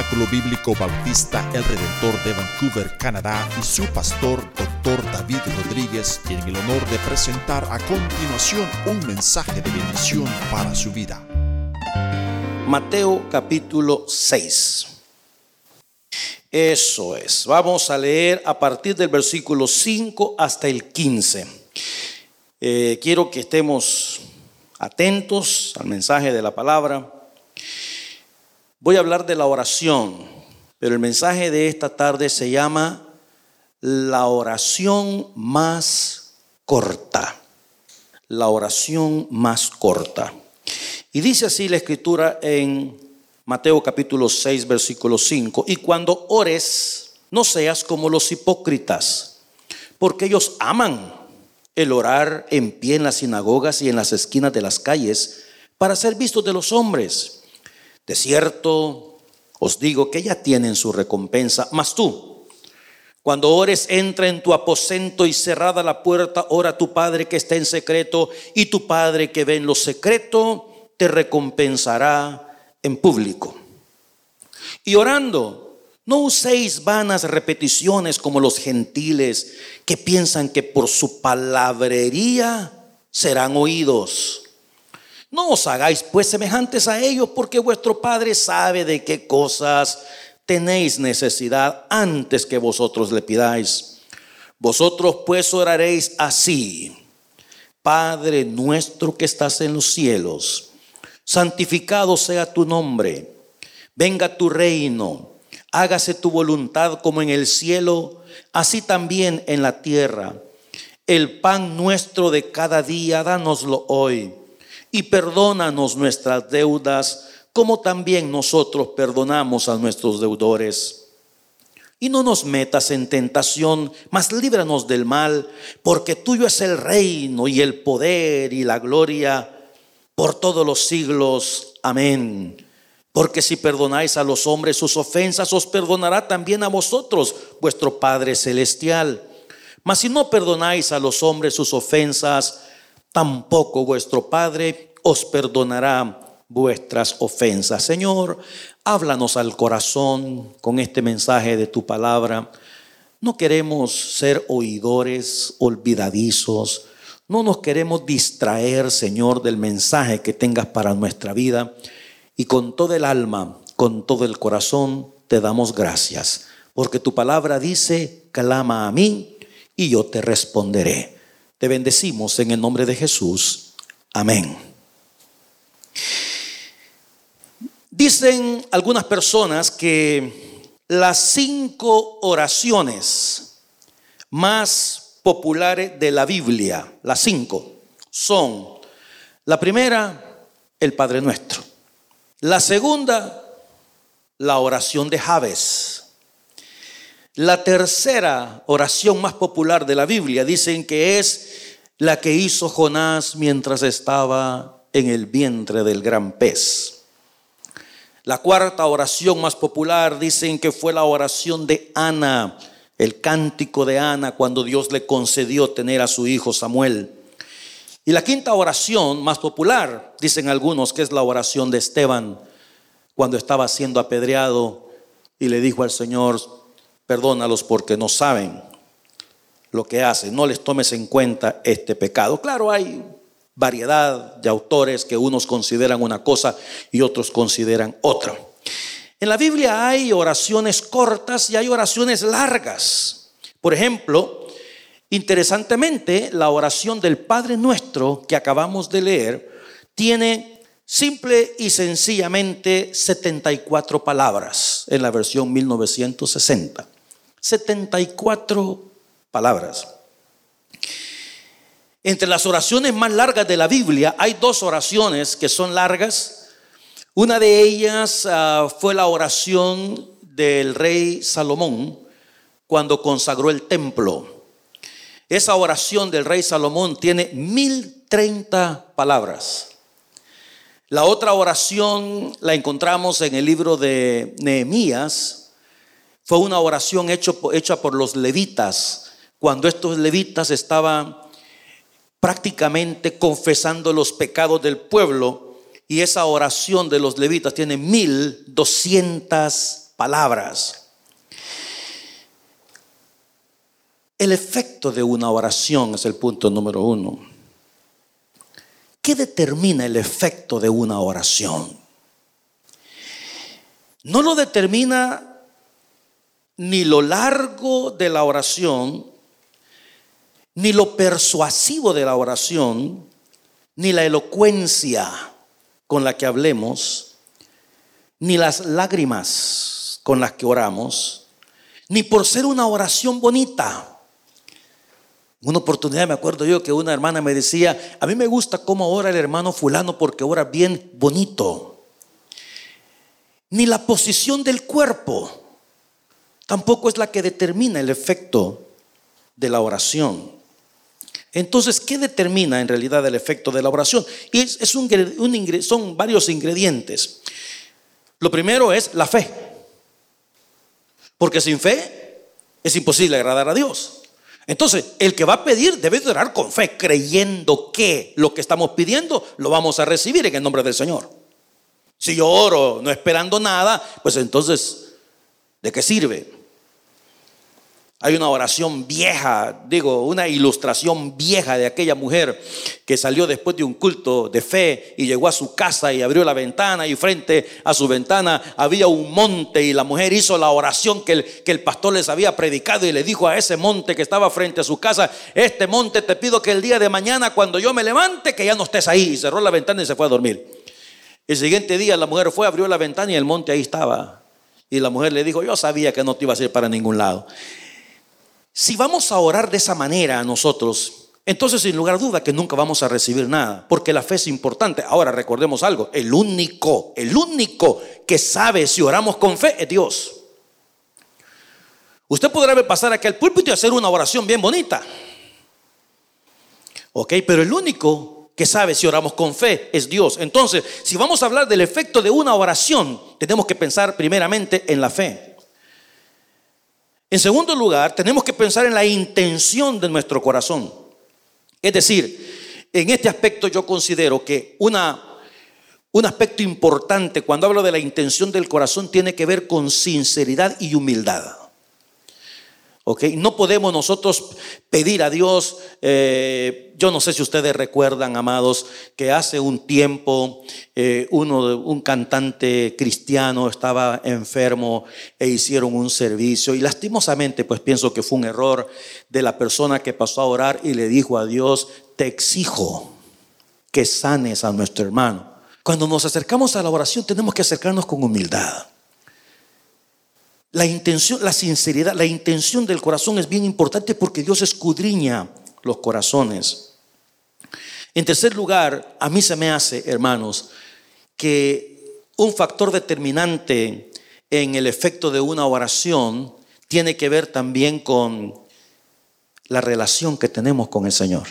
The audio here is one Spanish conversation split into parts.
Tabernáculo Bíblico Bautista El Redentor de Vancouver, Canadá, y su pastor, Dr. David Rodríguez, tienen el honor de presentar a continuación un mensaje de bendición para su vida. Mateo capítulo 6. Eso es. Vamos a leer a partir del versículo 5 hasta el 15. Quiero que estemos atentos al mensaje de la palabra. Voy a hablar de la oración, pero el mensaje de esta tarde se llama la oración más corta. La oración más corta. Y dice así la escritura en Mateo capítulo 6, versículo 5. Y cuando ores, no seas como los hipócritas, porque ellos aman el orar en pie en las sinagogas y en las esquinas de las calles para ser vistos de los hombres. De cierto, os digo que ya tienen su recompensa. Mas tú, cuando ores, entra en tu aposento y cerrada la puerta, ora a tu Padre que está en secreto, y tu Padre que ve en lo secreto te recompensará en público. Y orando, no uséis vanas repeticiones como los gentiles, que piensan que por su palabrería serán oídos. No os hagáis pues semejantes a ellos, porque vuestro Padre sabe de qué cosas tenéis necesidad antes que vosotros le pidáis. Vosotros pues oraréis así: Padre nuestro que estás en los cielos, santificado sea tu nombre, venga tu reino, hágase tu voluntad como en el cielo, así también en la tierra. El pan nuestro de cada día, dánoslo hoy. Y perdónanos nuestras deudas, como también nosotros perdonamos a nuestros deudores. Y no nos metas en tentación, mas líbranos del mal, porque tuyo es el reino y el poder y la gloria por todos los siglos. Amén. Porque si perdonáis a los hombres sus ofensas, os perdonará también a vosotros vuestro Padre celestial. Mas si no perdonáis a los hombres sus ofensas, tampoco vuestro Padre os perdonará vuestras ofensas. Señor, háblanos al corazón con este mensaje de tu palabra. No queremos ser oidores olvidadizos. No nos queremos distraer, Señor, del mensaje que tengas para nuestra vida. Y con todo el alma, con todo el corazón, te damos gracias. Porque tu palabra dice: clama a mí y yo te responderé. Te bendecimos en el nombre de Jesús. Amén. Dicen algunas personas que las 5 oraciones más populares de la Biblia, las 5, son: la primera, el Padre Nuestro; la segunda, la oración de Jabes; la tercera oración más popular de la Biblia dicen que es la que hizo Jonás mientras estaba en el vientre del gran pez. La cuarta oración más popular dicen que fue la oración de Ana, el cántico de Ana, cuando Dios le concedió tener a su hijo Samuel. Y la quinta oración más popular, dicen algunos, que es la oración de Esteban, cuando estaba siendo apedreado y le dijo al Señor: perdónalos porque no saben lo que hacen, no les tomes en cuenta este pecado. Claro, hay variedad de autores que unos consideran una cosa y otros consideran otra. En la Biblia hay oraciones cortas y hay oraciones largas. Por ejemplo, interesantemente, la oración del Padre Nuestro que acabamos de leer tiene simple y sencillamente 74 palabras en la versión 1960. 74 palabras. Entre las oraciones más largas de la Biblia hay 2 oraciones que son largas. Una de ellas fue la oración del rey Salomón cuando consagró el templo. Esa oración del rey Salomón tiene 1030 palabras. La otra oración la encontramos en el libro de Nehemías. Fue una oración hecha por los levitas, cuando estos levitas estaban prácticamente confesando los pecados del pueblo. Y esa oración de los levitas tiene 1200 palabras. El efecto de una oración es el punto número 1. ¿Qué determina el efecto de una oración? No lo determina ni lo largo de la oración, ni lo persuasivo de la oración, ni la elocuencia con la que hablemos, ni las lágrimas con las que oramos, ni por ser una oración bonita. En una oportunidad me acuerdo yo que una hermana me decía: a mí me gusta cómo ora el hermano fulano porque ora bien bonito. Ni la posición del cuerpo tampoco es la que determina el efecto de la oración. Entonces, ¿qué determina en realidad el efecto de la oración? Y son varios ingredientes. Lo primero es la fe, porque sin fe es imposible agradar a Dios. Entonces, el que va a pedir debe de orar con fe, creyendo que lo que estamos pidiendo lo vamos a recibir en el nombre del Señor. Si yo oro no esperando nada, pues entonces, ¿de qué sirve? Hay una oración vieja, una ilustración vieja de aquella mujer que salió después de un culto de fe y llegó a su casa y abrió la ventana, y frente a su ventana había un monte, y la mujer hizo la oración que el pastor les había predicado, y le dijo a ese monte que estaba frente a su casa: este monte, te pido que el día de mañana, cuando yo me levante, que ya no estés ahí. Y cerró la ventana y se fue a dormir. El siguiente día la mujer fue, abrió la ventana y el monte ahí estaba. Y la mujer le dijo: yo sabía que no te iba a ir para ningún lado. Si vamos a orar de esa manera a nosotros, entonces sin lugar a duda que nunca vamos a recibir nada, porque la fe es importante. Ahora recordemos algo: el único que sabe si oramos con fe es Dios. Usted podrá pasar aquí al púlpito y hacer una oración bien bonita, ok, pero el único que sabe si oramos con fe es Dios. Entonces, si vamos a hablar del efecto de una oración, tenemos que pensar primeramente en la fe. En segundo lugar, tenemos que pensar en la intención de nuestro corazón. Es decir, en este aspecto yo considero que un aspecto importante cuando hablo de la intención del corazón tiene que ver con sinceridad y humildad. Okay. No podemos nosotros pedir a Dios. Yo no sé si ustedes recuerdan, amados, que hace un tiempo un cantante cristiano estaba enfermo e hicieron un servicio, y lastimosamente pues pienso que fue un error de la persona que pasó a orar y le dijo a Dios: te exijo que sanes a nuestro hermano. Cuando nos acercamos a la oración tenemos que acercarnos con humildad. La intención, la sinceridad, la intención del corazón es bien importante, porque Dios escudriña los corazones. En tercer lugar, a mí se me hace, hermanos, que un factor determinante en el efecto de una oración tiene que ver también con la relación que tenemos con el Señor.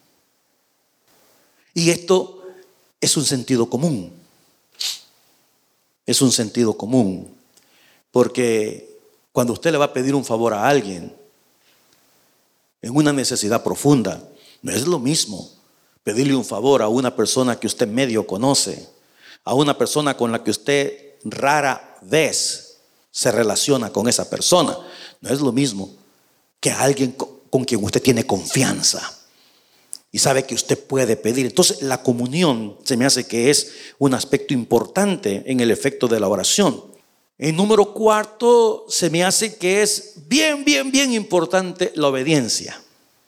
Y esto es un sentido común. Es un sentido común. Porque cuando usted le va a pedir un favor a alguien en una necesidad profunda, no es lo mismo pedirle un favor a una persona que usted medio conoce, a una persona con la que usted rara vez se relaciona con esa persona. No es lo mismo que a alguien con quien usted tiene confianza y sabe que usted puede pedir. Entonces, la comunión se me hace que es un aspecto importante en el efecto de la oración. En número 4, se me hace que es bien importante la obediencia.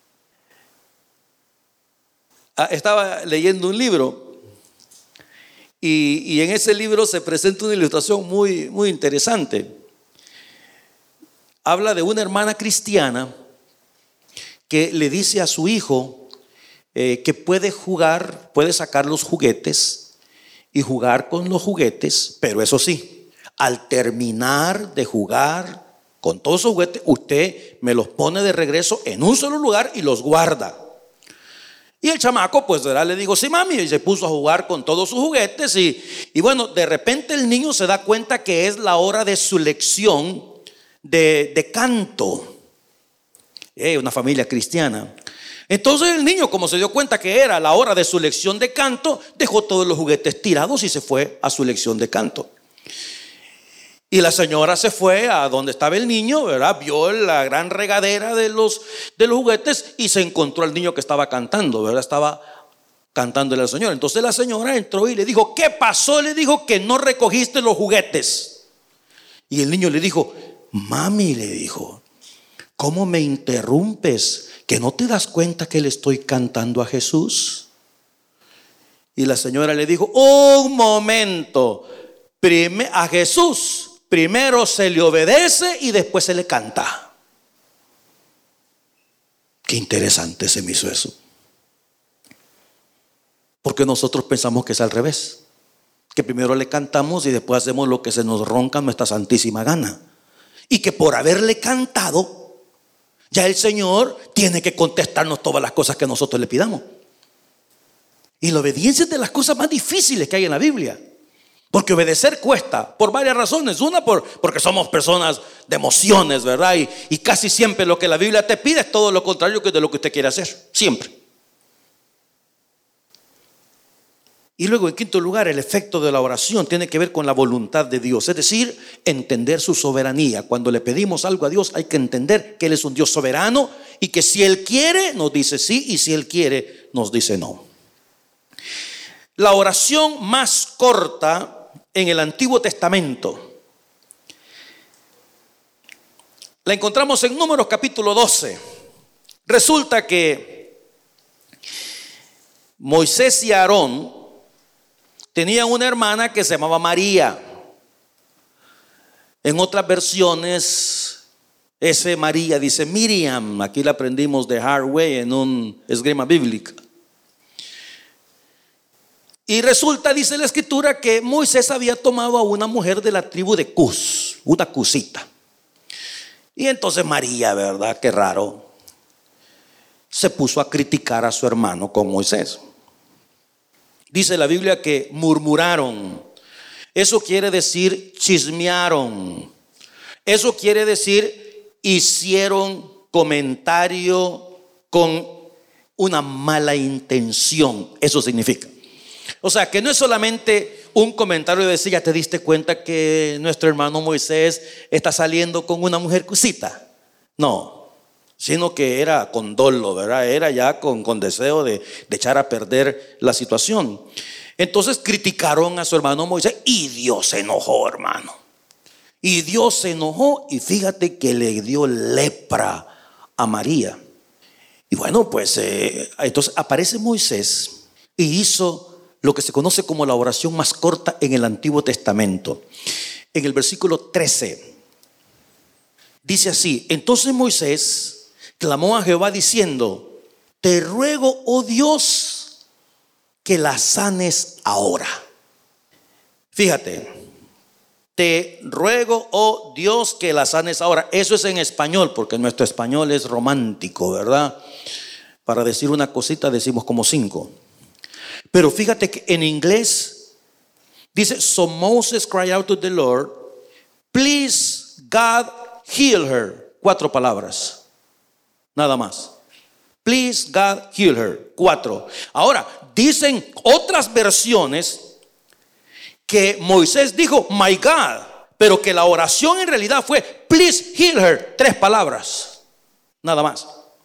Estaba leyendo un libro y en ese libro se presenta una ilustración muy interesante. Habla de una hermana cristiana que le dice a su hijo que puede jugar, puede sacar los juguetes y jugar con los juguetes, pero eso sí, al terminar de jugar con todos esos juguetes, usted me los pone de regreso en un solo lugar y los guarda. Y el chamaco pues le digo: sí, mami, y se puso a jugar con todos sus juguetes y bueno, de repente el niño se da cuenta que es la hora de su lección de canto. Una familia cristiana. Entonces el niño, como se dio cuenta que era la hora de su lección de canto, dejó todos los juguetes tirados y se fue a su lección de canto. Y la señora se fue a donde estaba el niño, ¿verdad? Vio la gran regadera de los juguetes y se encontró al niño que estaba cantando, ¿verdad? Estaba cantándole al Señor. Entonces la señora entró y le dijo: ¿qué pasó? Le dijo: que no recogiste los juguetes. Y el niño le dijo: mami, le dijo, ¿cómo me interrumpes? ¿Que no te das cuenta que le estoy cantando a Jesús? Y la señora le dijo: un momento, a Jesús primero se le obedece y después se le canta. Qué interesante se me hizo eso. Porque nosotros pensamos que es al revés, que primero le cantamos y después hacemos lo que se nos ronca nuestra santísima gana. Y que por haberle cantado, ya el Señor tiene que contestarnos todas las cosas que nosotros le pidamos. Y la obediencia es de las cosas más difíciles que hay en la Biblia. Porque obedecer cuesta por varias razones. Una, porque somos personas de emociones, ¿verdad? Y casi siempre lo que la Biblia te pide es todo lo contrario de lo que usted quiere hacer. Siempre. Y luego, en quinto lugar, el efecto de la oración tiene que ver con la voluntad de Dios. Es decir, entender su soberanía. Cuando le pedimos algo a Dios, hay que entender que Él es un Dios soberano y que si Él quiere, nos dice sí, y si Él quiere, nos dice no. La oración más corta en el Antiguo Testamento la encontramos en Números capítulo 12. Resulta que Moisés y Aarón tenían una hermana que se llamaba María. En otras versiones, ese María dice Miriam. Aquí la aprendimos de Harvey en un esgrima bíblica. Y resulta, dice la escritura, que Moisés había tomado a una mujer de la tribu de Cus, una cusita. Y entonces María, ¿verdad? Qué raro, se puso a criticar a su hermano con Moisés. Dice la Biblia que murmuraron. Eso quiere decir chismearon. Eso quiere decir hicieron comentario con una mala intención. Eso significa. O sea, que no es solamente un comentario de decir: ya te diste cuenta que nuestro hermano Moisés está saliendo con una mujer cusita. No, sino que era con dolo, ¿verdad? Era ya con deseo de echar a perder la situación. Entonces criticaron a su hermano Moisés y Dios se enojó, hermano. Y Dios se enojó y fíjate que le dio lepra a María. Y bueno, pues entonces aparece Moisés y hizo lo que se conoce como la oración más corta en el Antiguo Testamento. En el versículo 13 dice así: entonces Moisés clamó a Jehová diciendo: te ruego, oh Dios, que la sanes ahora. Fíjate, te ruego, oh Dios, que la sanes ahora. Eso es en español, porque nuestro español es romántico, ¿verdad? Para decir una cosita decimos como 5. Pero fíjate que en inglés dice: so Moses cried out to the Lord, please God heal her. 4 palabras, nada más. Please God heal her. 4. Ahora, dicen otras versiones que Moisés dijo my God, pero que la oración en realidad fue please heal her. 3 palabras, nada más.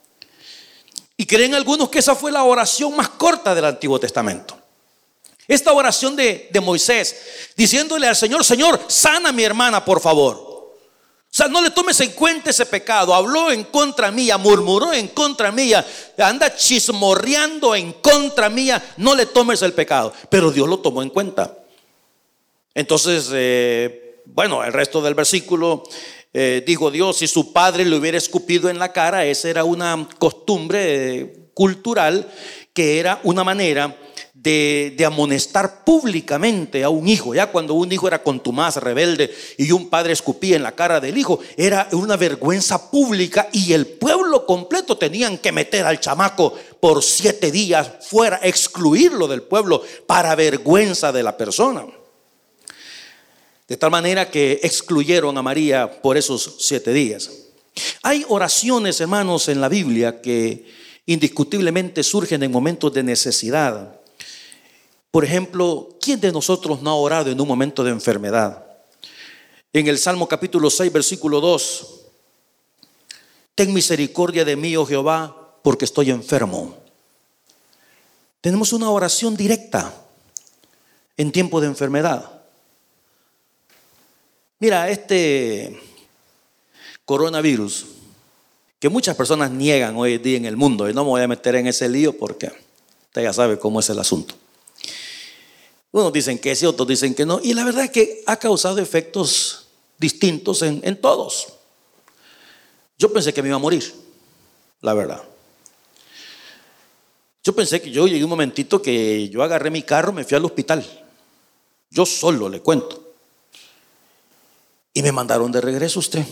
Y creen algunos que esa fue la oración más corta del Antiguo Testamento. Esta oración de Moisés, diciéndole al Señor: Señor, sana a mi hermana, por favor. O sea, no le tomes en cuenta ese pecado. Habló en contra mía, murmuró en contra mía, anda chismorreando en contra mía. No le tomes el pecado. Pero Dios lo tomó en cuenta. Entonces, bueno, el resto del versículo dijo Dios: si su padre le hubiera escupido en la cara. Esa era una costumbre cultural, que era una manera de amonestar públicamente a un hijo. Ya cuando un hijo era contumaz, rebelde, y un padre escupía en la cara del hijo, era una vergüenza pública, y el pueblo completo tenían que meter al chamaco por 7 días fuera, excluirlo del pueblo para vergüenza de la persona. De tal manera que excluyeron a María por esos 7 días. Hay oraciones, hermanos, en la Biblia que indiscutiblemente surgen en momentos de necesidad. Por ejemplo, ¿quién de nosotros no ha orado en un momento de enfermedad? En el Salmo capítulo 6, versículo 2. Ten misericordia de mí, oh Jehová, porque estoy enfermo. Tenemos una oración directa en tiempo de enfermedad. Mira, este coronavirus que muchas personas niegan hoy en día en el mundo, y no me voy a meter en ese lío porque usted ya sabe cómo es el asunto. Unos dicen que sí, otros dicen que no, y la verdad es que ha causado efectos distintos en todos. Yo pensé que me iba a morir, la verdad. Yo pensé que yo llegué un momentito que yo agarré mi carro, me fui al hospital. Yo solo le cuento. Y me mandaron de regreso usted.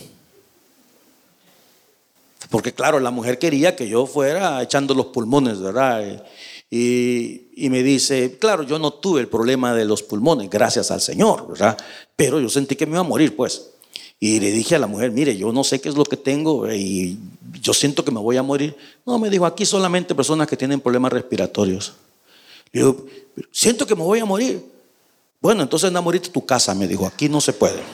Porque claro, la mujer quería que yo fuera echando los pulmones, ¿verdad? Y me dice, claro, yo no tuve el problema de los pulmones, gracias al Señor, ¿verdad? Pero yo sentí que me iba a morir, pues. Y le dije a la mujer, mire, yo no sé qué es lo que tengo y yo siento que me voy a morir. No, me dijo, aquí solamente personas que tienen problemas respiratorios. Le digo, siento que me voy a morir. Bueno, entonces anda a morirte a tu casa, me dijo, aquí no se puede.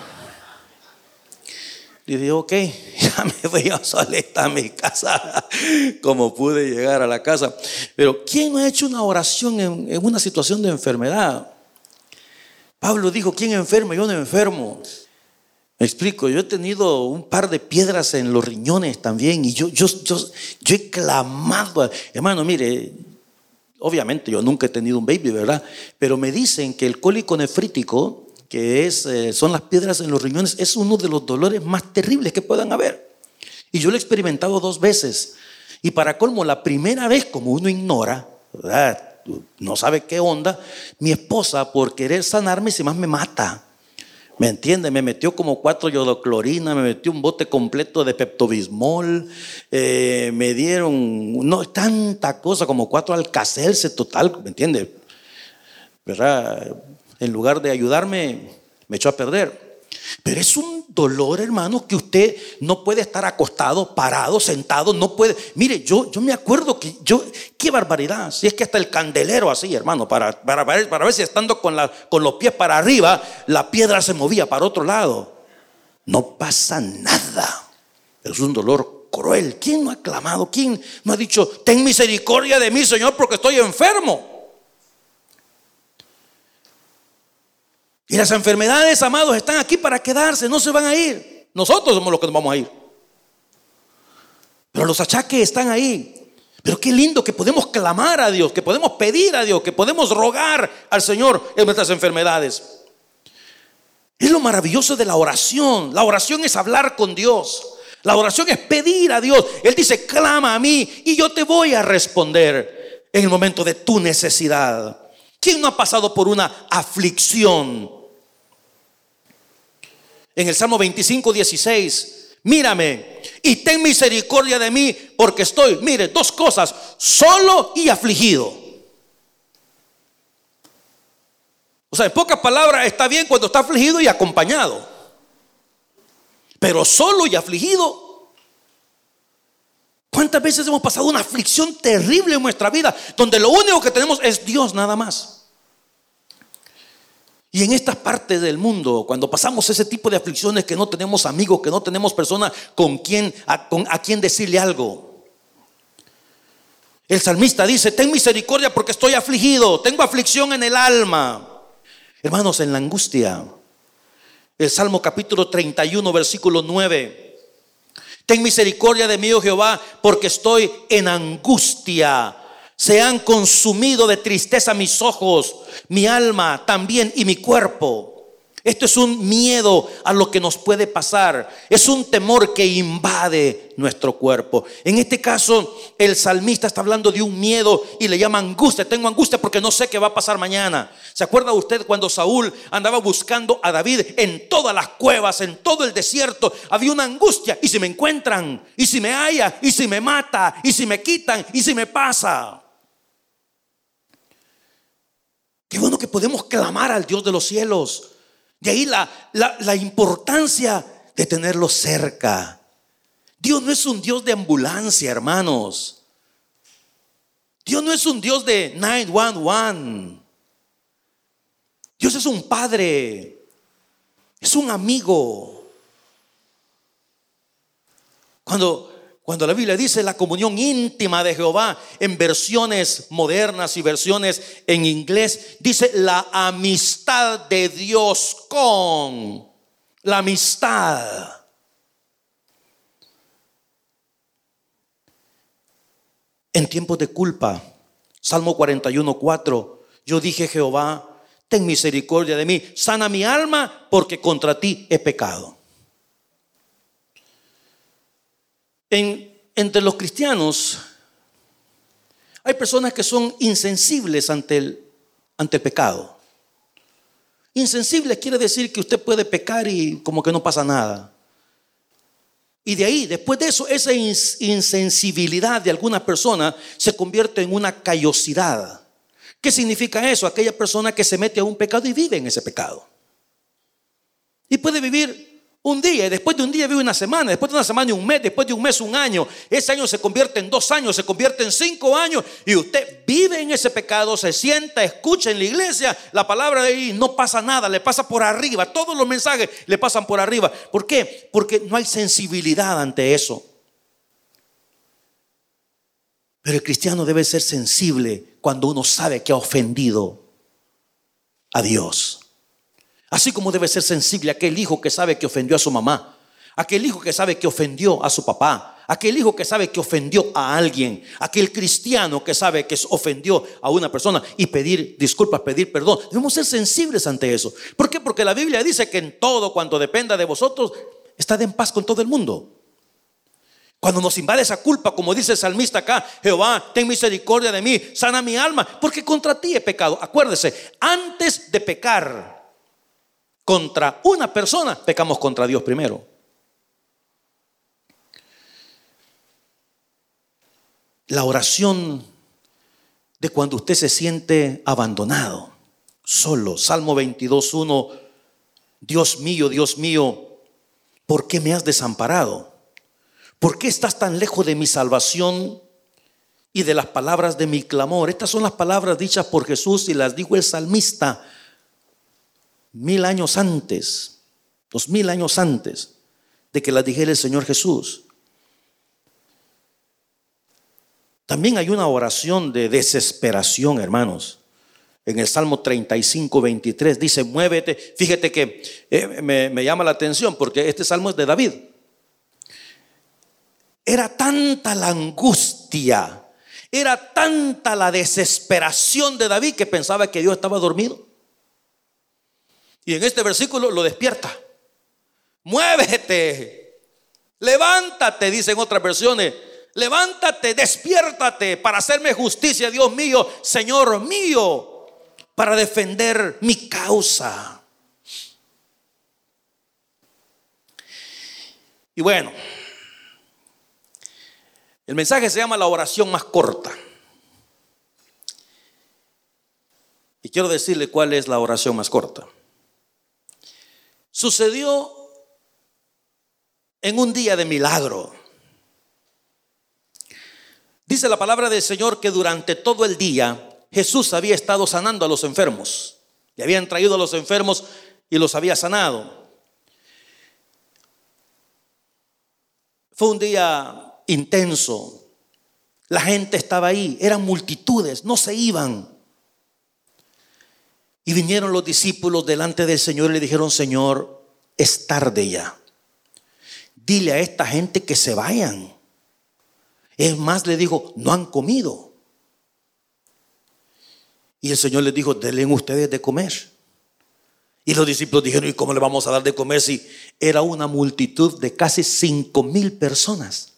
Le dije, ok, ya me fui yo solita a mi casa, como pude llegar a la casa. Pero ¿quién no ha hecho una oración en una situación de enfermedad? Pablo dijo, ¿quién enferma? Yo no enfermo. Me explico, yo he tenido un par de piedras en los riñones también y yo he clamado, hermano, mire, obviamente yo nunca he tenido un baby, ¿verdad? Pero me dicen que el cólico nefrítico, que son las piedras en los riñones, es uno de los dolores más terribles que puedan haber. Y yo lo he experimentado 2 veces. Y para colmo, la primera vez, como uno ignora, ¿verdad? No sabe qué onda, mi esposa, por querer sanarme, si más me mata. ¿Me entiende? Me metió como 4 yodoclorina, me metió un bote completo de Pepto-Bismol, me dieron tanta cosa, como 4 Alka-Seltzer total, ¿me entiende? ¿Verdad? En lugar de ayudarme, me echó a perder. Pero es un dolor, hermano, que usted no puede estar acostado, parado, sentado, no puede. Mire, yo me acuerdo que qué barbaridad. Si es que hasta el candelero así, hermano, para ver si estando con los pies para arriba, la piedra se movía para otro lado. No pasa nada. Pero es un dolor cruel. ¿Quién no ha clamado? ¿Quién no ha dicho, ten misericordia de mí, Señor, porque estoy enfermo? Y las enfermedades, amados, están aquí para quedarse, no se van a ir. Nosotros somos los que nos vamos a ir. Pero los achaques están ahí. Pero qué lindo que podemos clamar a Dios, que podemos pedir a Dios, que podemos rogar al Señor en nuestras enfermedades. Es lo maravilloso de la oración. La oración es hablar con Dios. La oración es pedir a Dios. Él dice, clama a mí y yo te voy a responder en el momento de tu necesidad. ¿Quién no ha pasado por una aflicción? En el Salmo 25, 16, mírame y ten misericordia de mí porque estoy, mire, 2 cosas, solo y afligido. O sea, en pocas palabras, está bien cuando está afligido y acompañado, pero solo y afligido. ¿Cuántas veces hemos pasado una aflicción terrible en nuestra vida, donde lo único que tenemos es Dios nada más? Y en estas partes del mundo, cuando pasamos ese tipo de aflicciones, que no tenemos amigos, que no tenemos personas a quien decirle algo, el salmista dice, ten misericordia porque estoy afligido, tengo aflicción en el alma. Hermanos, en la angustia, el Salmo capítulo 31, versículo 9, ten misericordia de mí, oh Jehová, porque estoy en angustia. Se han consumido de tristeza mis ojos, mi alma también y mi cuerpo. Esto es un miedo a lo que nos puede pasar. Es un temor que invade nuestro cuerpo. En este caso, el salmista está hablando de un miedo y le llama angustia. Tengo angustia porque no sé qué va a pasar mañana. ¿Se acuerda usted cuando Saúl andaba buscando a David en todas las cuevas, en todo el desierto? Había una angustia. ¿Y si me encuentran? ¿Y si me halla? ¿Y si me mata? ¿Y si me quitan? ¿Y si me pasa? Qué bueno que podemos clamar al Dios de los cielos. De ahí la importancia de tenerlo cerca. Dios no es un Dios de ambulancia, hermanos. Dios no es un Dios de 911. Dios es un Padre Es un amigo. Cuando la Biblia dice la comunión íntima de Jehová, en versiones modernas y versiones en inglés, dice la amistad de Dios con. La amistad. En tiempos de culpa, Salmo 41:4, yo dije: Jehová, ten misericordia de mí, sana mi alma, porque contra ti he pecado. Entre los cristianos hay personas que son insensibles ante el pecado. Insensibles quiere decir que usted puede pecar y como que no pasa nada. Y de ahí, después de eso, esa insensibilidad de alguna persona se convierte en una callosidad. ¿Qué significa eso? Aquella persona que se mete a un pecado y vive en ese pecado. Y puede vivir un día, y después de un día vive una semana, después de una semana un mes, después de un mes un año. Ese año se convierte en 2 años, se convierte en 5 años, y usted vive en ese pecado, se sienta, escucha en la iglesia la palabra de ahí, no pasa nada, le pasa por arriba, todos los mensajes le pasan por arriba. ¿Por qué? Porque no hay sensibilidad ante eso. Pero el cristiano debe ser sensible cuando uno sabe que ha ofendido a Dios. Así como debe ser sensible aquel hijo que sabe que ofendió a su mamá, aquel hijo que sabe que ofendió a su papá, aquel hijo que sabe que ofendió a alguien, aquel cristiano que sabe que ofendió a una persona, y pedir disculpas, pedir perdón. Debemos ser sensibles ante eso. ¿Por qué? Porque la Biblia dice que en todo cuanto dependa de vosotros, estad en paz con todo el mundo. Cuando nos invade esa culpa, como dice el salmista acá: Jehová, ten misericordia de mí, sana mi alma, porque contra ti he pecado. Acuérdese, antes de pecar contra una persona, pecamos contra Dios primero. La oración de cuando usted se siente abandonado, solo. Salmo 22:1: Dios mío, ¿por qué me has desamparado? ¿Por qué estás tan lejos de mi salvación y de las palabras de mi clamor? Estas son las palabras dichas por Jesús y las dijo el salmista 1000 años antes, 2000 años antes de que las dijera el Señor Jesús. También hay una oración de desesperación, hermanos. En el Salmo 35:23 dice: muévete. Fíjate que me llama la atención porque este salmo es de David. Era tanta la angustia, era tanta la desesperación de David que pensaba que Dios estaba dormido. Y en este versículo lo despierta. Muévete, levántate, dicen otras versiones. Levántate, despiértate para hacerme justicia, Dios mío, Señor mío, para defender mi causa. Y bueno, el mensaje se llama la oración más corta. Y quiero decirle cuál es la oración más corta. Sucedió en un día de milagro. Dice la palabra del Señor que durante todo el día Jesús había estado sanando a los enfermos. Le habían traído a los enfermos y los había sanado. Fue un día intenso. La gente estaba ahí, eran multitudes, no se iban. Y vinieron los discípulos delante del Señor y le dijeron: Señor, es tarde ya. Dile a esta gente que se vayan. Es más, le dijo: no han comido. Y el Señor les dijo: denle ustedes de comer. Y los discípulos dijeron: ¿y cómo le vamos a dar de comer si era una multitud de casi 5,000 personas?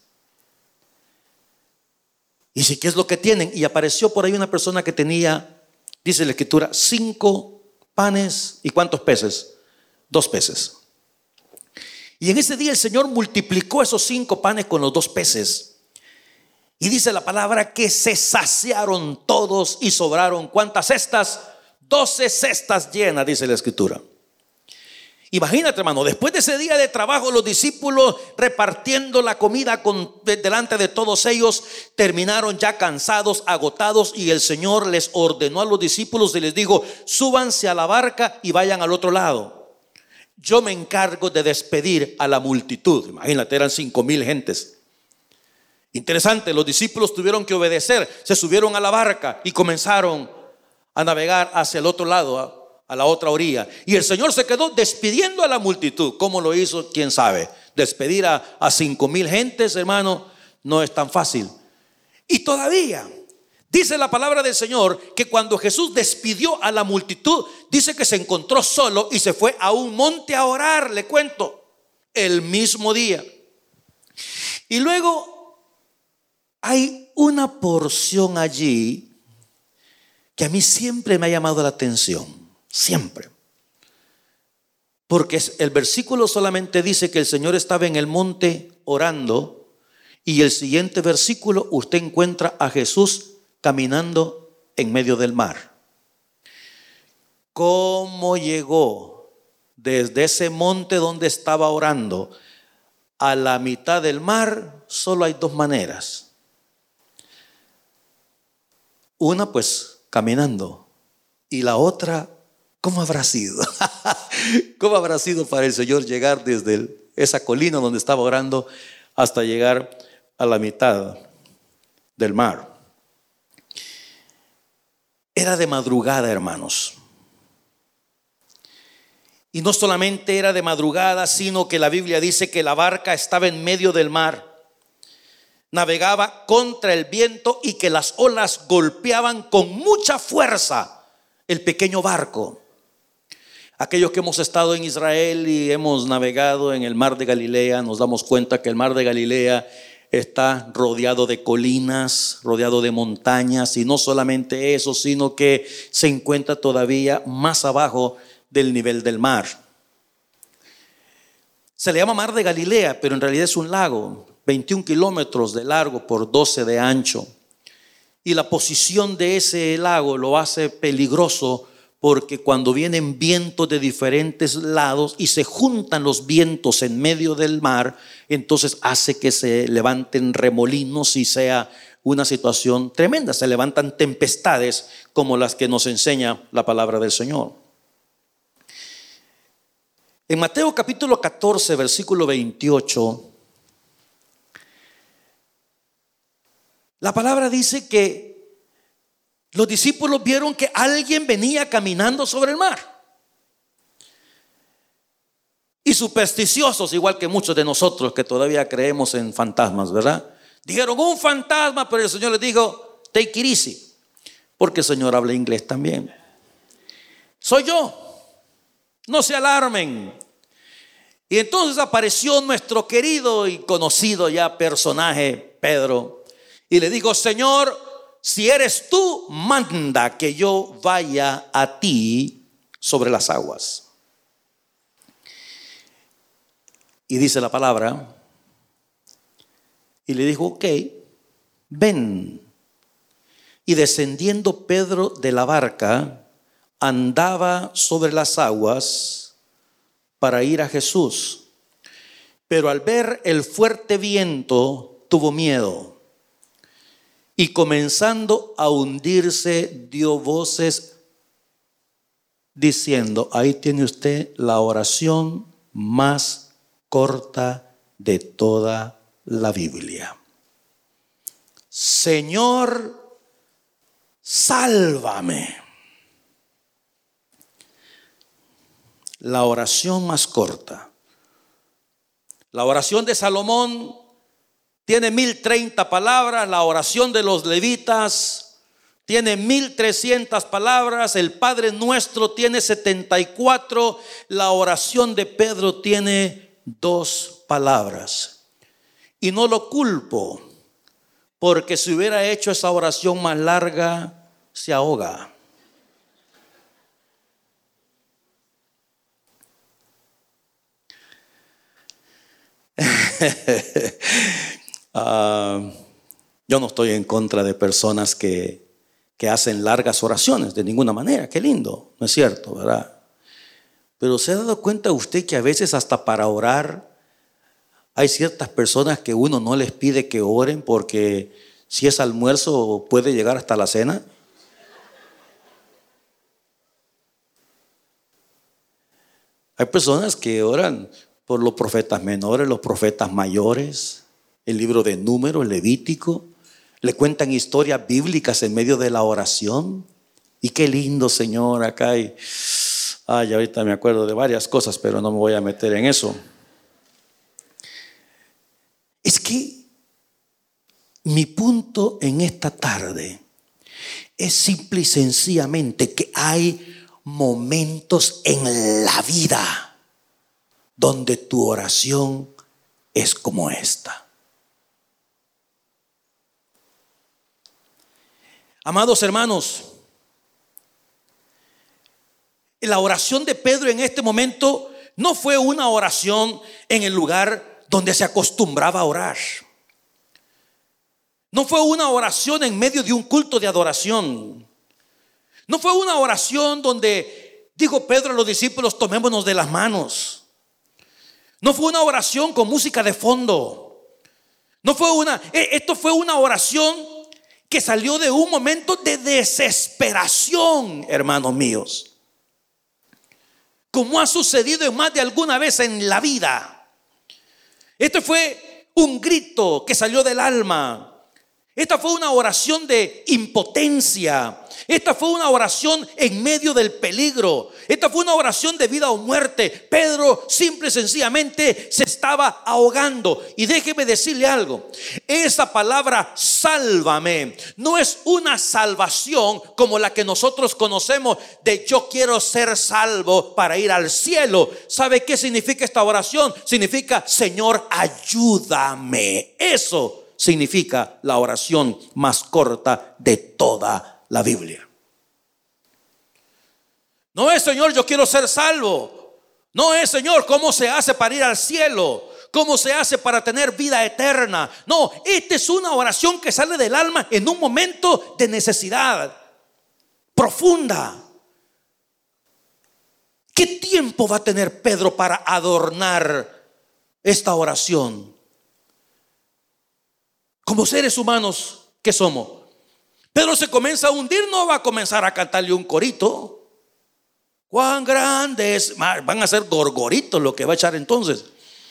Y si, ¿qué es lo que tienen? Y apareció por ahí una persona que tenía, dice la escritura, 5 panes y ¿cuántos peces? 2 peces. Y en ese día el Señor multiplicó esos 5 panes con los 2 peces. Y dice la palabra que se saciaron todos y sobraron. ¿Cuántas cestas? 12 cestas llenas, dice la escritura. Imagínate, hermano, después de ese día de trabajo, los discípulos repartiendo la comida delante de todos ellos, terminaron ya cansados, agotados, y el Señor les ordenó a los discípulos y les dijo: súbanse a la barca y vayan al otro lado. yo me encargo de despedir a la multitud. Imagínate, eran 5,000 gentes. Interesante, los discípulos tuvieron que obedecer, se subieron a la barca y comenzaron a navegar hacia el otro lado, a la otra orilla. Y el Señor se quedó despidiendo a la multitud. ¿Cómo lo hizo? ¿Quién sabe? Despedir a 5,000 gentes, hermano, no es tan fácil. Y todavía dice la palabra del Señor que cuando Jesús despidió a la multitud, dice que se encontró solo y se fue a un monte a orar, le cuento, el mismo día. Y luego hay una porción allí que a mí siempre me ha llamado la atención, siempre. Porque el versículo solamente dice que el Señor estaba en el monte orando, y el siguiente versículo usted encuentra a Jesús caminando en medio del mar. ¿Cómo llegó desde ese monte donde estaba orando a la mitad del mar? Solo hay dos maneras. Una, pues caminando, y la otra, ¿cómo habrá sido? ¿Cómo habrá sido para el Señor llegar desde esa colina donde estaba orando hasta llegar a la mitad del mar? Era de madrugada, hermanos. Y no solamente era de madrugada, sino que la Biblia dice que la barca estaba en medio del mar. Navegaba contra el viento y que las olas golpeaban con mucha fuerza el pequeño barco. Aquellos que hemos estado en Israel y hemos navegado en el mar de Galilea, nos damos cuenta que el mar de Galilea está rodeado de colinas, rodeado de montañas, y no solamente eso, sino que se encuentra todavía más abajo del nivel del mar. Se le llama mar de Galilea, pero en realidad es un lago, 21 kilómetros de largo por 12 de ancho. Y la posición de ese lago lo hace peligroso, porque cuando vienen vientos de diferentes lados y se juntan los vientos en medio del mar, entonces hace que se levanten remolinos y sea una situación tremenda. Se levantan tempestades como las que nos enseña la palabra del Señor. En Mateo capítulo 14, versículo 28, la palabra dice que los discípulos vieron que alguien venía caminando sobre el mar. Y supersticiosos, igual que muchos de nosotros que todavía creemos en fantasmas, ¿verdad? Dijeron un fantasma, pero el Señor les dijo, take it easy, porque el Señor habla inglés también. Soy yo, no se alarmen. Y entonces apareció nuestro querido y conocido ya personaje, Pedro, y le dijo, Señor, si eres tú, manda que yo vaya a ti sobre las aguas. Y dice la palabra, y le dijo, ok, ven. Y descendiendo Pedro de la barca, andaba sobre las aguas para ir a Jesús. Pero al ver el fuerte viento, tuvo miedo. Y comenzando a hundirse, dio voces diciendo, ahí tiene usted la oración más corta de toda la Biblia. Señor, sálvame. La oración más corta. La oración de Salomón tiene 1030 palabras, la oración de los levitas tiene 1300 palabras, el Padre Nuestro tiene 74, la oración de Pedro tiene 2 palabras. Y no lo culpo, porque si hubiera hecho esa oración más larga, se ahoga. Yo no estoy en contra de personas que hacen largas oraciones, de ninguna manera. Qué lindo, ¿no es cierto, verdad? Pero ¿se ha dado cuenta usted que a veces hasta para orar hay ciertas personas que uno no les pide que oren porque si es almuerzo puede llegar hasta la cena? Hay personas que oran por los profetas menores, los profetas mayores, el libro de Números, Levítico. Le cuentan historias bíblicas en medio de la oración. Y qué lindo, Señor, acá hay. Ay, ahorita me acuerdo de varias cosas, pero no me voy a meter en eso. Es que mi punto en esta tarde es simple y sencillamente que hay momentos en la vida donde tu oración es como esta. Amados hermanos, la oración de Pedro en este momento no fue una oración en el lugar donde se acostumbraba a orar. No fue una oración en medio de un culto de adoración. No fue una oración donde dijo Pedro a los discípulos: tomémonos de las manos. No fue una oración con música de fondo. Esto fue una oración que salió de un momento de desesperación, hermanos míos. Como ha sucedido en más de alguna vez en la vida. Esto fue un grito que salió del alma. Esta fue una oración de impotencia. Esta fue una oración en medio del peligro. Esta fue una oración de vida o muerte. Pedro simple y sencillamente se estaba ahogando. Y déjeme decirle algo. Esa palabra sálvame no es una salvación como la que nosotros conocemos de yo quiero ser salvo para ir al cielo. ¿Sabe qué significa esta oración? Significa Señor, ayúdame. Eso significa la oración más corta de toda la Biblia. No es Señor, yo quiero ser salvo. No es Señor, ¿cómo se hace para ir al cielo? ¿Cómo se hace para tener vida eterna? No, esta es una oración que sale del alma en un momento de necesidad profunda. ¿Qué tiempo va a tener Pedro para adornar esta oración? Como seres humanos que somos, Pedro se comienza a hundir, no va a comenzar a cantarle un corito. Cuán grandes, van a ser gorgoritos lo que va a echar entonces.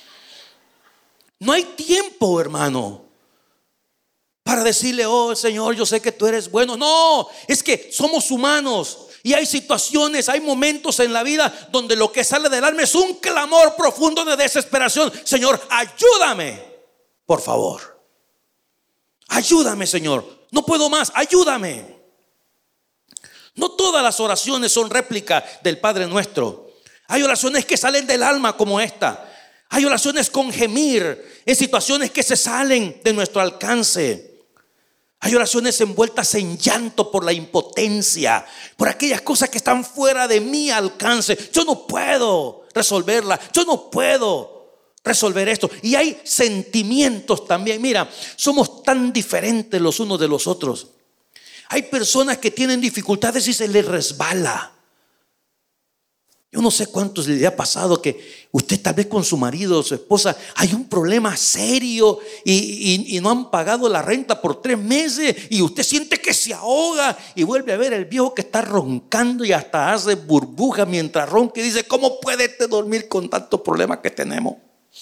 No hay tiempo, hermano, para decirle: oh Señor, yo sé que tú eres bueno. No, es que somos humanos y hay situaciones, hay momentos en la vida donde lo que sale del alma es un clamor profundo de desesperación. Señor, ayúdame, por favor. Ayúdame, Señor, no puedo más, ayúdame. No todas las oraciones son réplica del Padre Nuestro. Hay oraciones que salen del alma como esta. Hay oraciones con gemir en situaciones que se salen de nuestro alcance. Hay oraciones envueltas en llanto por la impotencia, por aquellas cosas que están fuera de mi alcance. Yo no puedo resolverla, yo no puedo resolver esto. Y hay sentimientos también. Mira, somos tan diferentes los unos de los otros. Hay personas que tienen dificultades y se les resbala. Yo no sé cuántos le ha pasado que usted tal vez con su marido o su esposa hay un problema serio y no han pagado la renta por 3 meses y usted siente que se ahoga y vuelve a ver el viejo que está roncando y hasta hace burbujas mientras ronca y dice: ¿cómo puede usted dormir con tantos problemas que tenemos?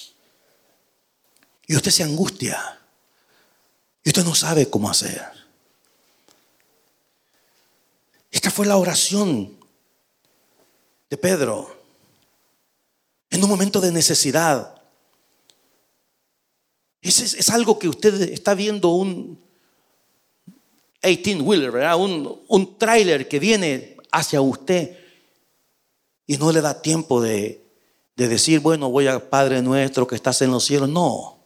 Y usted se angustia y usted no sabe cómo hacer. Esta fue la oración de Pedro en un momento de necesidad. Es algo que usted está viendo, un 18-wheeler, ¿verdad? Un tráiler que viene hacia usted y no le da tiempo de decir: bueno, voy a Padre nuestro que estás en los cielos. No.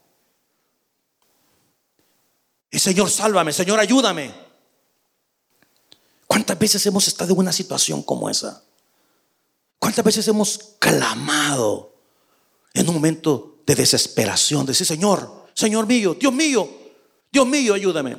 Y Señor, sálvame, Señor, ayúdame. ¿Cuántas veces hemos estado en una situación como esa? ¿Cuántas veces hemos clamado en un momento de desesperación? Decir: Señor, Señor mío, Dios mío, Dios mío, ayúdame.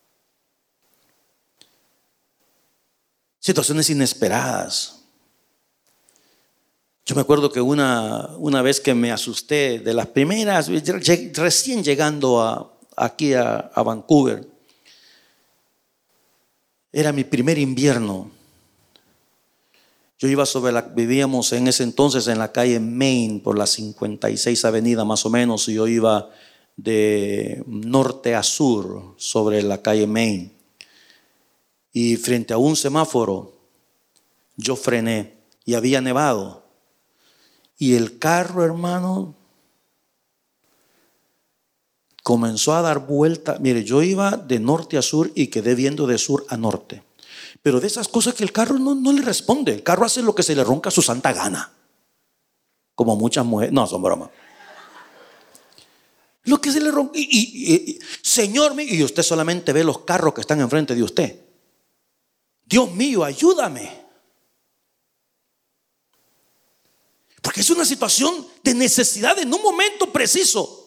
Situaciones inesperadas. Yo me acuerdo que una vez que me asusté, de las primeras, recién llegando aquí a Vancouver, era mi primer invierno. Vivíamos en ese entonces en la calle Main, por la 56 Avenida más o menos, y yo iba de norte a sur sobre la calle Main. Y frente a un semáforo, yo frené y había nevado. Y el carro, hermano, comenzó a dar vuelta. Mire, yo iba de norte a sur y quedé viendo de sur a norte. Pero de esas cosas que el carro no le responde. El carro hace lo que se le ronca a su santa gana. Como muchas mujeres. No, son bromas. Lo que se le ronca. Señor, y usted solamente ve los carros que están enfrente de usted. Dios mío, ayúdame. Porque es una situación de necesidad en un momento preciso.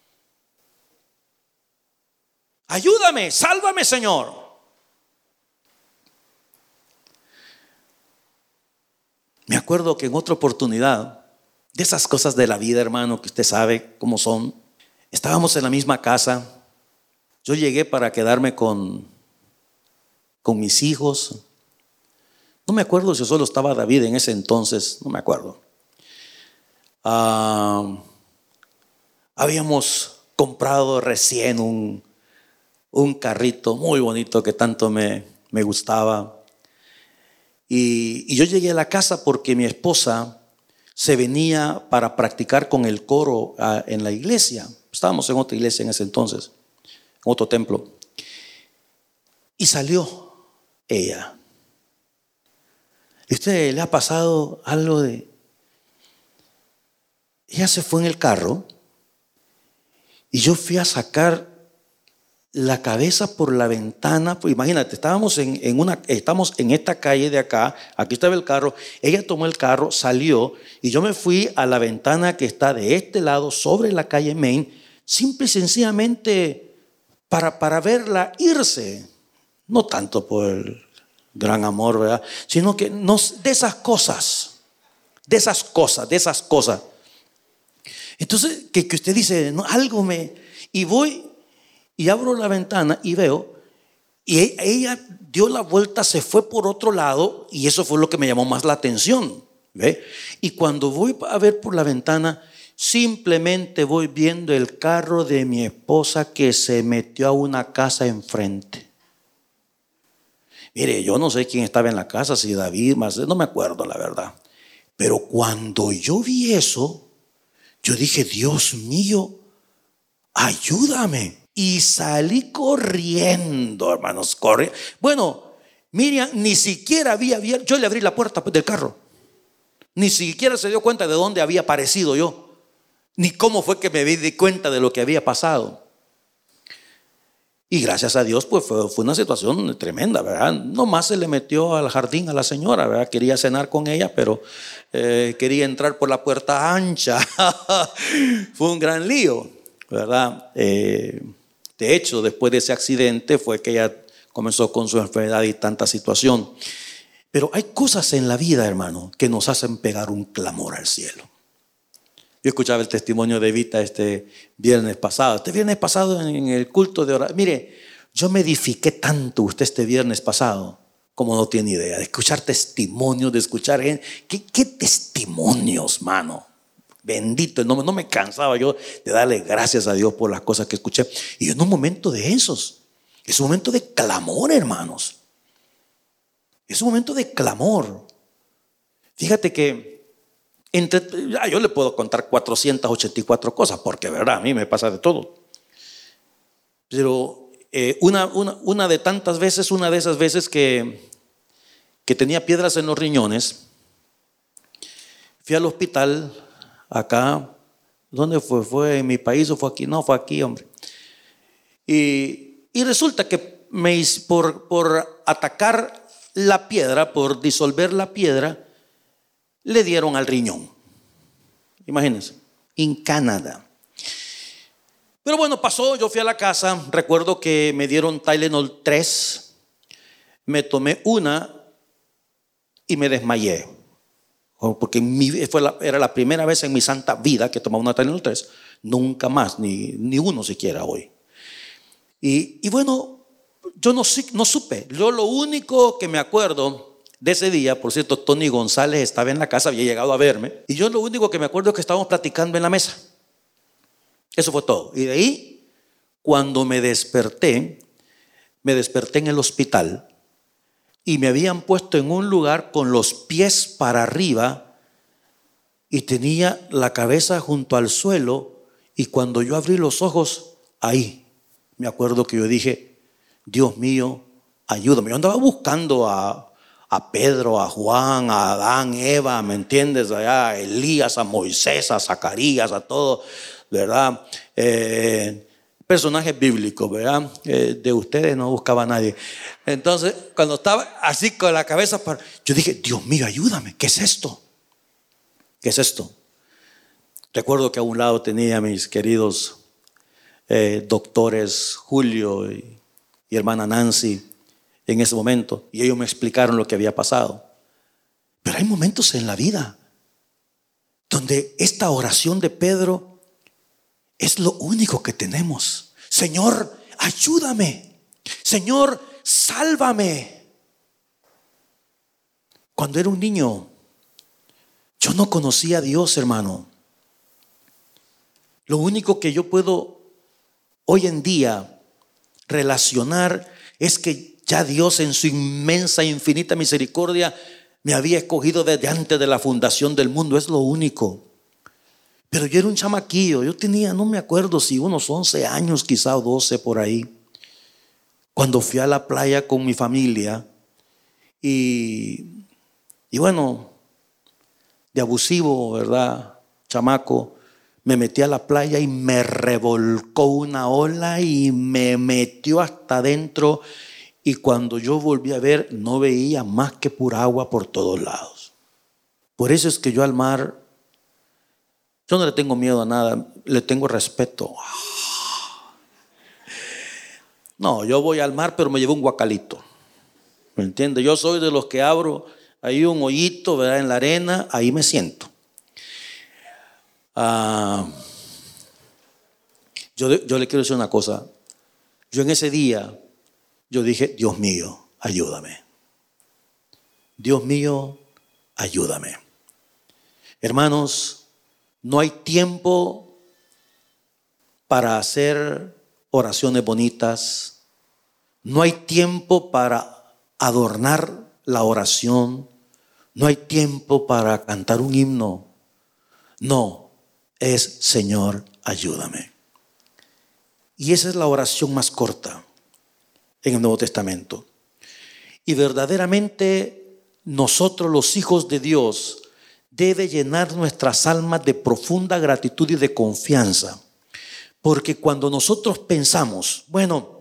Ayúdame, sálvame, Señor. Me acuerdo que en otra oportunidad, de esas cosas de la vida, hermano, que usted sabe cómo son, estábamos en la misma casa. Yo llegué para quedarme con mis hijos. No me acuerdo si solo estaba David en ese entonces, no me acuerdo. Habíamos comprado recién un carrito muy bonito que tanto me gustaba. Y yo llegué a la casa porque mi esposa se venía para practicar con el coro en la iglesia. Estábamos en otra iglesia en ese entonces, en otro templo. Y salió ella. ¿Y a usted le ha pasado algo de... Ella se fue en el carro y yo fui a sacar la cabeza por la ventana. Pues imagínate, estamos en esta calle de acá, aquí estaba el carro, ella tomó el carro, salió y yo me fui a la ventana que está de este lado sobre la calle Main, simple y sencillamente para verla irse, no tanto por el gran amor, ¿verdad? Sino que de esas cosas. Entonces, que usted dice, no, algo y voy y abro la ventana y veo, y ella dio la vuelta, se fue por otro lado, y eso fue lo que me llamó más la atención, ¿ve? Y cuando voy a ver por la ventana, simplemente voy viendo el carro de mi esposa que se metió a una casa enfrente. Mire, yo no sé quién estaba en la casa, si David, no me acuerdo la verdad. Pero cuando yo vi eso, yo dije, Dios mío, ayúdame. Y salí corriendo, hermanos, Bueno, Miriam ni siquiera había abierto. Yo le abrí la puerta del carro. Ni siquiera se dio cuenta de dónde había aparecido yo, ni cómo fue que me di cuenta de lo que había pasado. Y gracias a Dios, pues fue una situación tremenda, ¿verdad? Nomás se le metió al jardín a la señora, ¿verdad? Quería cenar con ella, pero quería entrar por la puerta ancha. Fue un gran lío, ¿verdad? De hecho, después de ese accidente fue que ella comenzó con su enfermedad y tanta situación. Pero hay cosas en la vida, hermano, que nos hacen pegar un clamor al cielo. Yo escuchaba el testimonio de Evita este viernes pasado en el culto de oración. Mire, yo me edifiqué tanto usted este viernes pasado, como no tiene idea, de escuchar testimonios, de escuchar gente. ¿Qué testimonios, mano? Bendito, no me cansaba yo de darle gracias a Dios por las cosas que escuché. Y en un momento de esos, es un momento de clamor, hermanos. Es un momento de clamor. Fíjate que yo le puedo contar 484 cosas, porque verdad, a mí me pasa de todo. Pero una de tantas veces, una de esas veces que tenía piedras en los riñones, fui al hospital acá. ¿Dónde fue? ¿Fue en mi país o fue aquí? No, fue aquí, hombre. Y resulta que por atacar la piedra, por disolver la piedra, le dieron al riñón. Imagínense, en Canadá. Pero bueno, pasó, yo fui a la casa, recuerdo que me dieron Tylenol 3, me tomé una y me desmayé. Porque era la primera vez en mi santa vida que tomaba una Tylenol 3, nunca más, ni uno siquiera hoy. Y bueno, yo no supe. Yo lo único que me acuerdo de ese día, por cierto, Tony González estaba en la casa, había llegado a verme. Y yo lo único que me acuerdo es que estábamos platicando en la mesa. Eso fue todo. Y de ahí, cuando me desperté en el hospital y me habían puesto en un lugar con los pies para arriba y tenía la cabeza junto al suelo. Y cuando yo abrí los ojos, ahí me acuerdo que yo dije: Dios mío, ayúdame. Yo andaba buscando a Pedro, a Juan, a Adán, Eva, ¿me entiendes? Allá, a Elías, a Moisés, a Zacarías, a todo, ¿verdad? Personajes bíblicos, ¿verdad? De ustedes no buscaba a nadie. Entonces, cuando estaba así con la cabeza, yo dije: Dios mío, ayúdame. ¿Qué es esto? ¿Qué es esto? Recuerdo que a un lado tenía a mis queridos doctores Julio y hermana Nancy en ese momento, y ellos me explicaron lo que había pasado. Pero hay momentos en la vida donde esta oración de Pedro es lo único que tenemos. Señor, ayúdame. Señor, sálvame. Cuando era un niño, yo no conocía a Dios, hermano. Lo único que yo puedo hoy en día relacionar es que ya Dios, en su inmensa, infinita misericordia, me había escogido desde antes de la fundación del mundo. Es lo único. Pero yo era un chamaquillo. Yo tenía, no me acuerdo si unos 11 años, quizá 12 por ahí, cuando fui a la playa con mi familia. Y bueno, de abusivo, ¿verdad? Chamaco, me metí a la playa y me revolcó una ola y me metió hasta adentro. Y cuando yo volví a ver, no veía más que pura agua por todos lados. Por eso es que yo al mar, yo no le tengo miedo a nada, le tengo respeto. No, yo voy al mar, pero me llevo un guacalito. ¿Me entiende? Yo soy de los que abro ahí un hoyito, ¿verdad? En la arena, ahí me siento. Yo le quiero decir una cosa. Yo en ese día, yo dije: Dios mío, ayúdame. Dios mío, ayúdame. Hermanos, no hay tiempo para hacer oraciones bonitas. No hay tiempo para adornar la oración. No hay tiempo para cantar un himno. No, es: Señor, ayúdame. Y esa es la oración más corta en el Nuevo Testamento. Y verdaderamente nosotros, los hijos de Dios, debe llenar nuestras almas de profunda gratitud y de confianza. Porque cuando nosotros pensamos: bueno,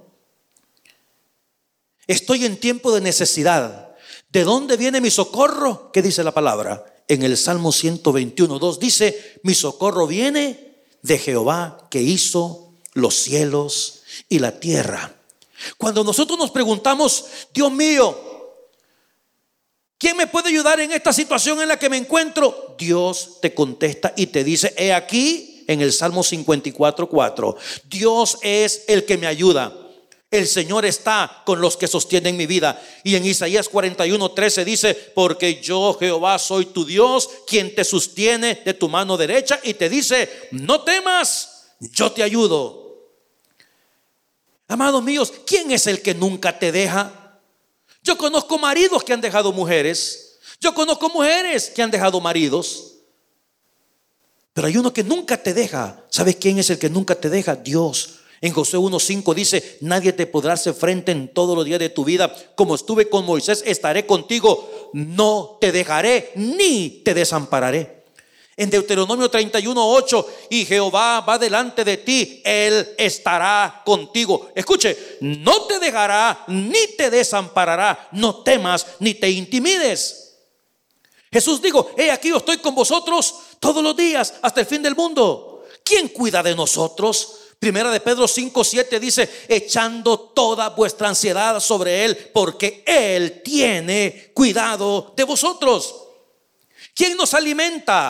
estoy en tiempo de necesidad, ¿de dónde viene mi socorro? ¿Qué dice la palabra? En el Salmo 121:2 dice: mi socorro viene de Jehová, que hizo los cielos y la tierra. Cuando nosotros nos preguntamos: Dios mío, ¿quién me puede ayudar en esta situación en la que me encuentro? Dios te contesta y te dice: he aquí, en el Salmo 54:4, Dios es el que me ayuda. El Señor está con los que sostienen mi vida. Y en Isaías 41:13 dice: porque yo, Jehová, soy tu Dios, quien te sostiene de tu mano derecha, y te dice: no temas, yo te ayudo. Amados míos, ¿quién es el que nunca te deja? Yo conozco maridos que han dejado mujeres. Yo conozco mujeres que han dejado maridos. Pero hay uno que nunca te deja. ¿Sabes quién es el que nunca te deja? Dios. En Josué 1:5 dice: nadie te podrá hacer frente en todos los días de tu vida. Como estuve con Moisés, estaré contigo. No te dejaré ni te desampararé. En Deuteronomio 31:8, y Jehová va delante de ti, Él estará contigo. Escuche: no te dejará ni te desamparará. No temas ni te intimides. Jesús dijo: he aquí, yo estoy con vosotros todos los días hasta el fin del mundo. ¿Quién cuida de nosotros? Primera de Pedro 5:7 dice: echando toda vuestra ansiedad sobre Él, porque Él tiene cuidado de vosotros. ¿Quién nos alimenta?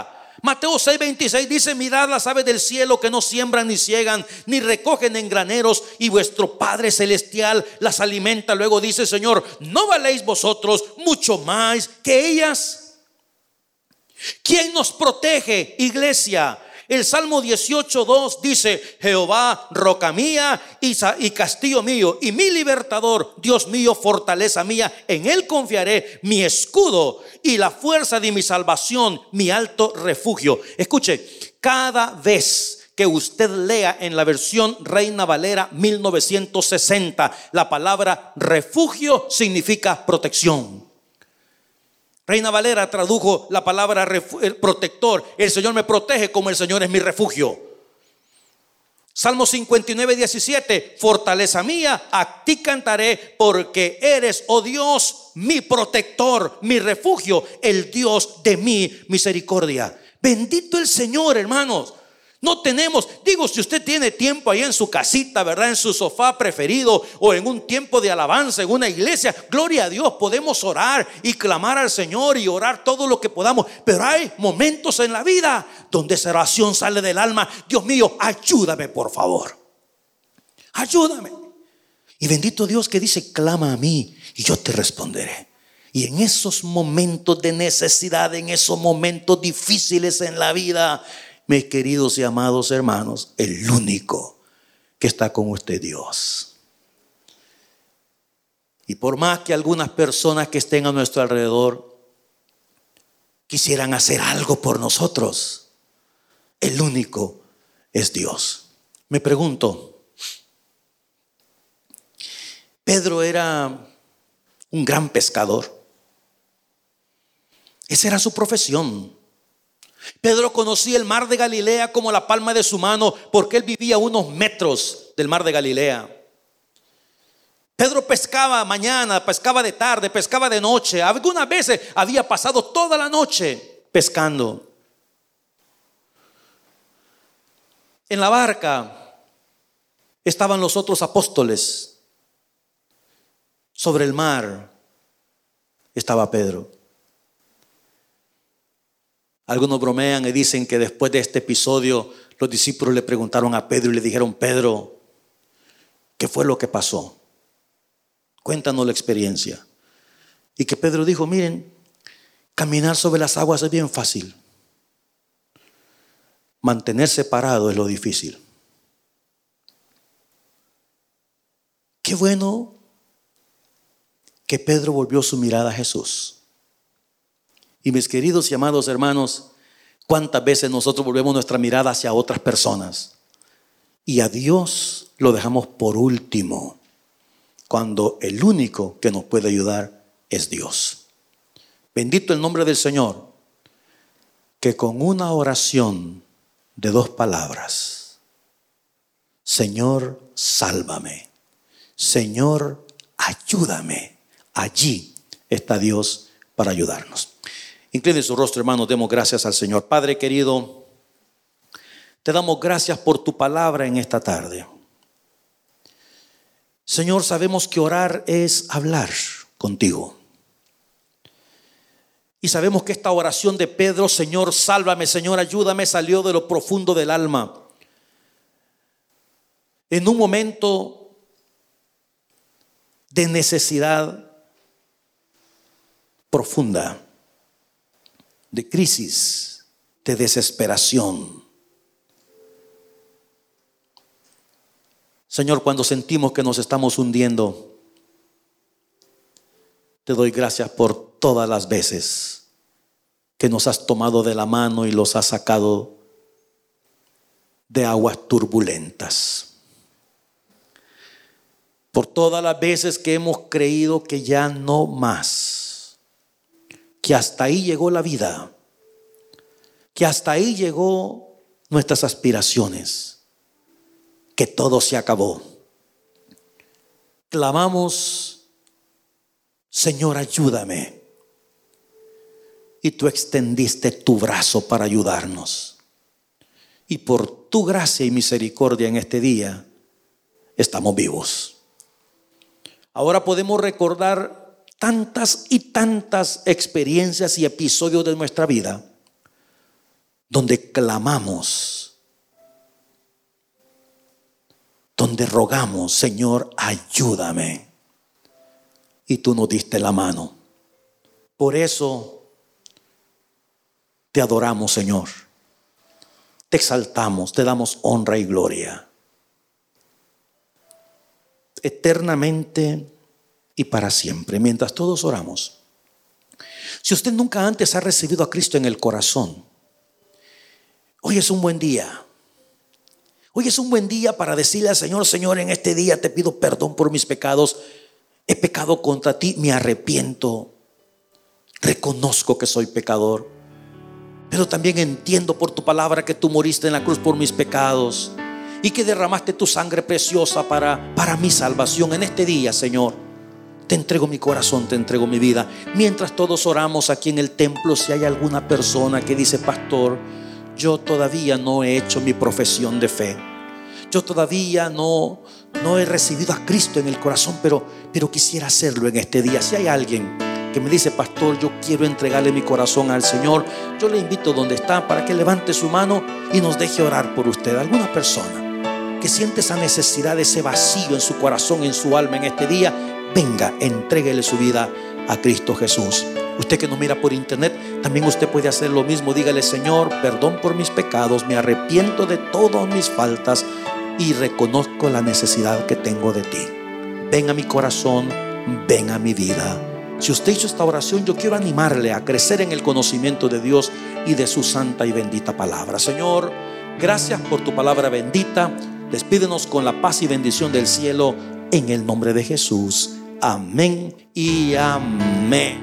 Mateo 6:26 dice: mirad las aves del cielo, que no siembran ni ciegan ni recogen en graneros, y vuestro Padre celestial las alimenta. Luego dice: Señor, ¿no valéis vosotros mucho más que ellas? ¿Quién nos protege, iglesia? El Salmo 18:2 dice: Jehová, roca mía y castillo mío, y mi libertador, Dios mío, fortaleza mía, en él confiaré, mi escudo y la fuerza de mi salvación, mi alto refugio. Escuche, cada vez que usted lea en la versión Reina Valera 1960 la palabra refugio, significa protección. Reina Valera tradujo la palabra protector. El Señor me protege como el Señor es mi refugio. Salmo 59:17: fortaleza mía, a ti cantaré, porque eres, oh Dios, mi protector, mi refugio, el Dios de mi misericordia. Bendito el Señor, hermanos. No tenemos, digo, si usted tiene tiempo ahí en su casita, ¿verdad? En su sofá preferido, o en un tiempo de alabanza en una iglesia, gloria a Dios, podemos orar y clamar al Señor y orar todo lo que podamos. Pero hay momentos en la vida donde esa oración sale del alma: Dios mío, ayúdame, por favor, ayúdame. Y bendito Dios que dice: clama a mí y yo te responderé. Y en esos momentos de necesidad, en esos momentos difíciles en la vida, mis queridos y amados hermanos, el único que está con usted, Dios. Y por más que algunas personas que estén a nuestro alrededor quisieran hacer algo por nosotros, el único es Dios. Me pregunto, Pedro era un gran pescador. Esa era su profesión. Pedro conocía el mar de Galilea como la palma de su mano, porque él vivía a unos metros del mar de Galilea. Pedro pescaba mañana, pescaba de tarde, pescaba de noche. Algunas veces había pasado toda la noche pescando. En la barca estaban los otros apóstoles. Sobre el mar estaba Pedro. Algunos bromean y dicen que después de este episodio los discípulos le preguntaron a Pedro y le dijeron: Pedro, ¿qué fue lo que pasó? Cuéntanos la experiencia. Y que Pedro dijo: miren, caminar sobre las aguas es bien fácil. Mantenerse parado es lo difícil. Qué bueno que Pedro volvió su mirada a Jesús. Y mis queridos y amados hermanos, ¿cuántas veces nosotros volvemos nuestra mirada hacia otras personas y a Dios lo dejamos por último, cuando el único que nos puede ayudar es Dios? Bendito el nombre del Señor, que con una oración de 2 palabras: Señor, sálvame, Señor, ayúdame, allí está Dios para ayudarnos. Incline su rostro, hermanos, demos gracias al Señor. Padre querido, te damos gracias por tu palabra en esta tarde. Señor, sabemos que orar es hablar contigo. Y sabemos que esta oración de Pedro: Señor, sálvame, Señor, ayúdame, salió de lo profundo del alma. En un momento de necesidad profunda, de crisis, de desesperación. Señor, cuando sentimos que nos estamos hundiendo, te doy gracias por todas las veces que nos has tomado de la mano y los has sacado de aguas turbulentas. Por todas las veces que hemos creído que ya no más, que hasta ahí llegó la vida, que hasta ahí llegó nuestras aspiraciones, que todo se acabó. Clamamos: Señor, ayúdame. Y tú extendiste tu brazo para ayudarnos. Y por tu gracia y misericordia en este día estamos vivos. Ahora podemos recordar tantas y tantas experiencias y episodios de nuestra vida donde clamamos, donde rogamos, Señor, ayúdame. Y tú nos diste la mano. Por eso te adoramos, Señor. Te exaltamos, te damos honra y gloria. Eternamente y para siempre. Mientras todos oramos, si usted nunca antes ha recibido a Cristo en el corazón, hoy es un buen día. Hoy es un buen día para decirle al Señor: Señor, en este día te pido perdón por mis pecados. He pecado contra ti, me arrepiento. Reconozco que soy pecador, pero también entiendo por tu palabra que tú moriste en la cruz por mis pecados y que derramaste tu sangre preciosa para mi salvación. En este día, Señor, te entrego mi corazón, te entrego mi vida. Mientras todos oramos aquí en el templo, si hay alguna persona que dice: pastor, yo todavía no he hecho mi profesión de fe, yo todavía no he recibido a Cristo en el corazón, pero quisiera hacerlo en este día. Si hay alguien que me dice: pastor, yo quiero entregarle mi corazón al Señor, yo le invito donde está para que levante su mano y nos deje orar por usted. Alguna persona que siente esa necesidad, ese vacío en su corazón, en su alma en este día, venga, entréguele su vida a Cristo Jesús. Usted que nos mira por internet, también usted puede hacer lo mismo. Dígale: Señor, perdón por mis pecados, me arrepiento de todas mis faltas y reconozco la necesidad que tengo de ti. Ven a mi corazón, ven a mi vida. Si usted hizo esta oración, yo quiero animarle a crecer en el conocimiento de Dios y de su santa y bendita palabra. Señor, gracias por tu palabra bendita. Despídenos con la paz y bendición del cielo en el nombre de Jesús. Amén y amén.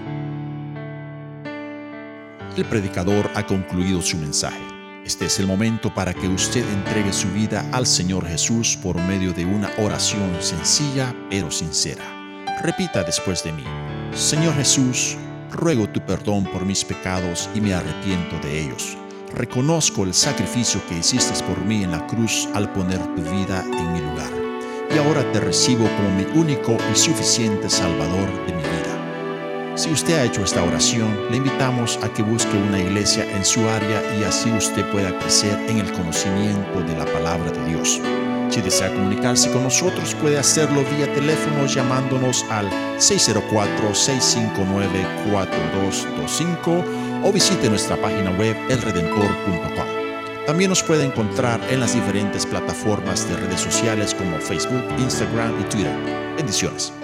El predicador ha concluido su mensaje. Este es el momento para que usted entregue su vida al Señor Jesús por medio de una oración sencilla pero sincera. Repita después de mí: Señor Jesús, ruego tu perdón por mis pecados y me arrepiento de ellos. Reconozco el sacrificio que hiciste por mí en la cruz al poner tu vida en mi lugar. Y ahora te recibo como mi único y suficiente Salvador de mi vida. Si usted ha hecho esta oración, le invitamos a que busque una iglesia en su área y así usted pueda crecer en el conocimiento de la palabra de Dios. Si desea comunicarse con nosotros, puede hacerlo vía teléfono llamándonos al 604-659-4225 o visite nuestra página web elredentor.com. También nos puede encontrar en las diferentes plataformas de redes sociales como Facebook, Instagram y Twitter. Bendiciones.